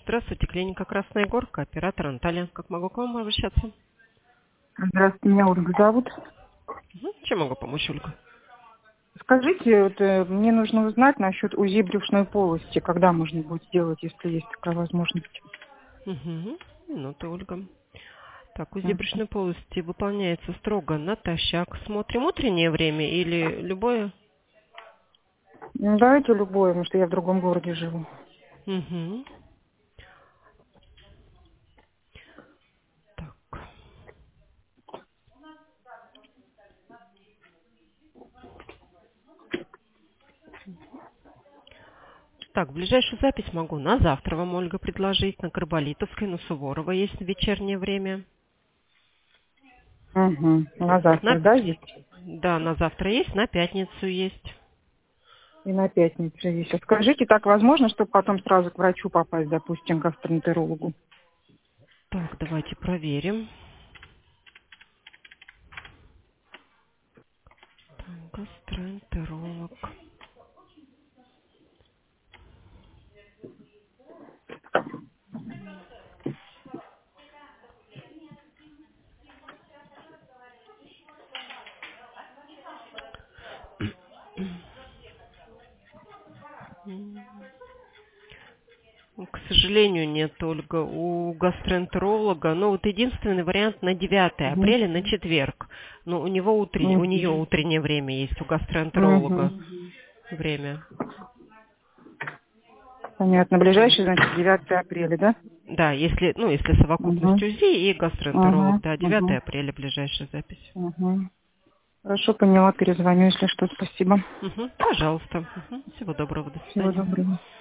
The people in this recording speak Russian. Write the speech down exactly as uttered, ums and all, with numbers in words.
Здравствуйте, клиника Красная Горка, оператор Анталия. Как могу к вам обращаться? Здравствуйте, меня Ольга зовут. Угу. Чем могу помочь, Ольга? Скажите, вот, э, мне нужно узнать насчет УЗИ брюшной полости. Когда можно будет сделать, если есть такая возможность? Угу. Минута, Ольга. Так, УЗИ М. брюшной полости выполняется строго натощак. Смотрим утреннее время или любое? Ну, давайте любое, потому что я в другом городе живу. Угу. Так. Так, ближайшую запись могу на завтра вам, Ольга, предложить. На Карболитовской, на Суворова есть в вечернее время. Угу. На завтра, На... да, есть? Да, на завтра есть, на пятницу есть. И на пятницу есть. А скажите, так возможно, чтобы потом сразу к врачу попасть, допустим, к гастроэнтерологу? Так, давайте проверим. Так, гастроэнтеролог. К сожалению, нет, Ольга, у гастроэнтеролога. Ну, вот единственный вариант на девятое Угу. апреля, на четверг. Но у него утреннее, у нее Угу. утреннее время есть, у Угу. гастроэнтеролога время. Понятно. Ближайший, значит, девятое апреля, да? Да, если, ну, если совокупность Угу. УЗИ и гастроэнтеролог, Угу. да, Угу. девятое апреля ближайшая запись. Угу. Хорошо, поняла, перезвоню, если что. Спасибо. Угу, пожалуйста. Угу, всего доброго, до Всего свидания. доброго.